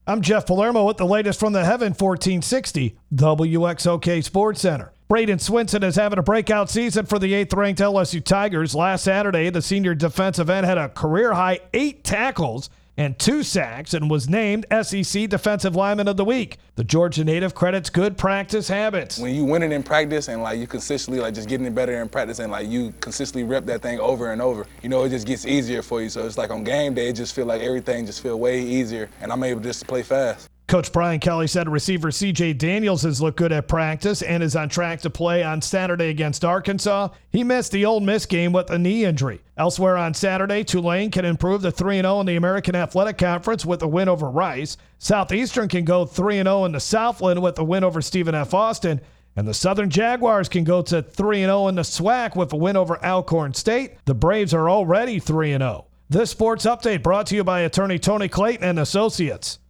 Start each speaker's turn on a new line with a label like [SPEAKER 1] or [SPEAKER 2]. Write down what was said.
[SPEAKER 1] I'm Jeff Palermo with the latest from the Heaven 1460 WXOK Sports Center. Braden Swinson is having a breakout season for the 8th-ranked LSU Tigers. Last Saturday, the senior defensive end had a career-high 8 tackles and 2 sacks and was named SEC Defensive Lineman of the Week. The Georgia native credits good practice habits.
[SPEAKER 2] When you winning in practice and you consistently just getting it better in practice and you consistently rep that thing over and over, it just gets easier for you. So it's on game day, it just feel like everything just feel way easier and I'm able just to play fast.
[SPEAKER 1] Coach Brian Kelly said receiver C.J. Daniels has looked good at practice and is on track to play on Saturday against Arkansas. He missed the Ole Miss game with a knee injury. Elsewhere on Saturday, Tulane can improve to 3-0 in the American Athletic Conference with a win over Rice. Southeastern can go 3-0 in the Southland with a win over Stephen F. Austin. And the Southern Jaguars can go to 3-0 in the SWAC with a win over Alcorn State. The Braves are already 3-0. This sports update brought to you by attorney Tony Clayton and Associates.